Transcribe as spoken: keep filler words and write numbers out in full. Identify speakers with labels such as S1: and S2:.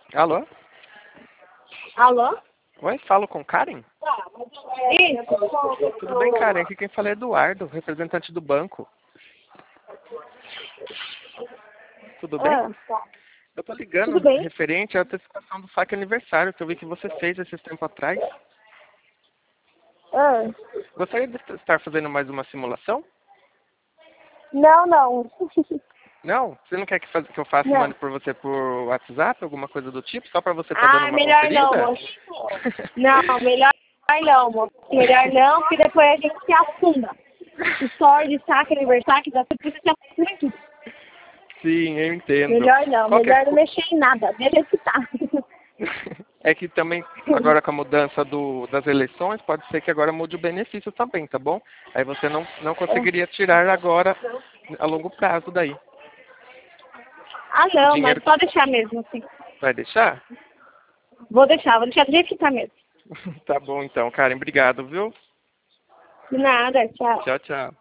S1: Alô?
S2: Alô?
S1: Oi, falo com Karen?
S2: Isso.
S1: Tudo bem, Karen? Aqui quem fala é Eduardo, representante do banco. Tudo bem?
S2: Ah, tá.
S1: Eu tô ligando
S2: Tudo bem?
S1: referente à antecipação do saque aniversário, que eu vi que você fez esses tempos atrás.
S2: Ah,
S1: Gostaria de estar fazendo mais uma simulação?
S2: não, não.
S1: Não? Você não quer que, faz, que eu faça e
S2: Não.
S1: mande por você por WhatsApp, alguma coisa do tipo, só pra você estar dando
S2: Ah,
S1: uma
S2: melhor não,
S1: conferida?
S2: moço. Não, melhor não, moço. Melhor não, porque depois a gente se afunda. História de saque, aniversário, que dá tudo se afunda tudo.
S1: Sim, eu entendo.
S2: Melhor não,
S1: Qualquer
S2: melhor não mexer em nada. Deixa que tá.
S1: É que também, agora com a mudança do, das eleições, pode ser que agora mude o benefício também, tá bom? Aí você não, não conseguiria tirar agora a longo prazo daí.
S2: Ah,
S1: O
S2: não, mas
S1: dinheiro
S2: pode deixar mesmo, assim.
S1: vai deixar?
S2: Vou deixar, vou deixar do jeito que tá mesmo.
S1: Tá bom então, Karen. Obrigado, viu?
S2: De nada, tchau.
S1: Tchau, tchau.